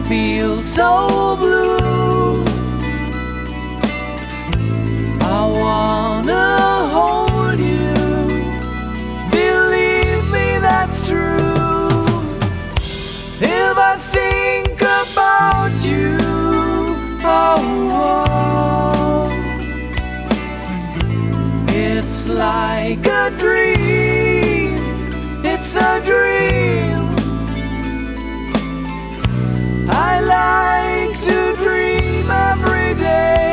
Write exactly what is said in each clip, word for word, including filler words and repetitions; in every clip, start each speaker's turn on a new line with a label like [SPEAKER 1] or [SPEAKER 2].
[SPEAKER 1] feel so blue. I wanna hold you, believe me, that's true. If I think about you, oh, oh, it's like a dream, it's a dream. I like to dream every day.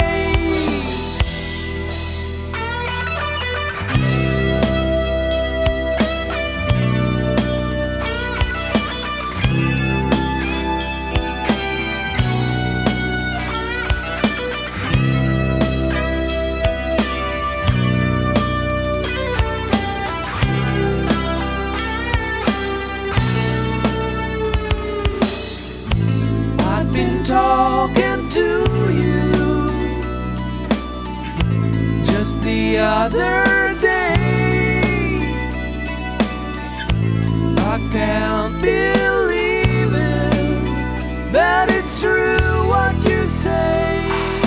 [SPEAKER 1] Been talking to you just the other day. I can't believe it, but it's true what you say.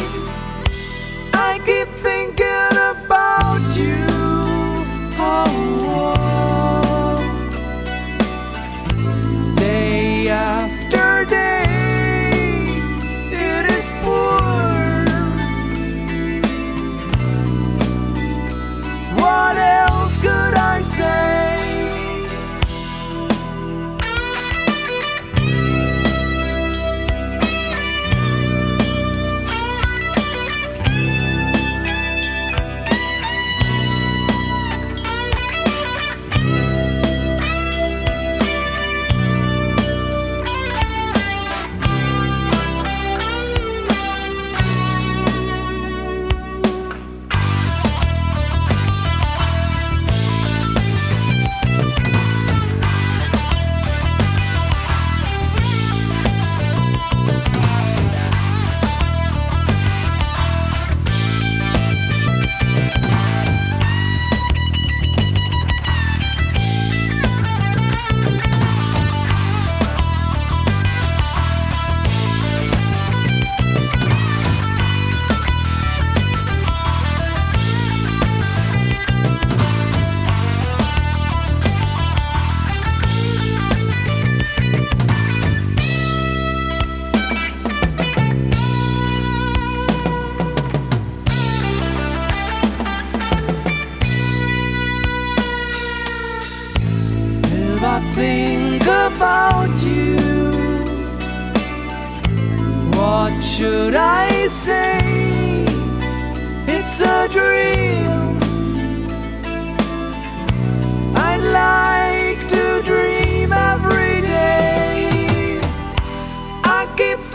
[SPEAKER 1] I keep thinking about you, oh, oh, day after day. What else could I say? I think about you, what should I say? It's a dream. I like to dream every day. I keep